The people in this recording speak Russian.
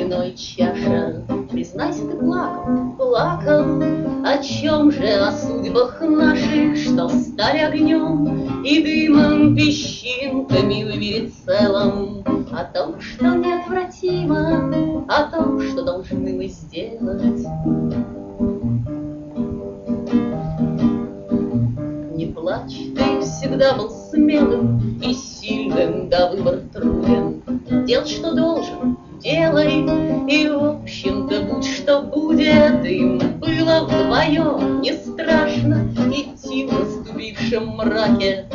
виной чаша. Признайся, ты плакал, плакал. О чем же? О судьбах наших, что стали огнем и дымом, песчинками в мире целом. О том, что неотвратимо, о том, что должны мы сделать. Не плачь, ты всегда был смелым и сильным, да выбор труден. Делай, что должен, делай, и в общем-то будь что будет. Им было вдвоем не страшно идти в наступившем мраке.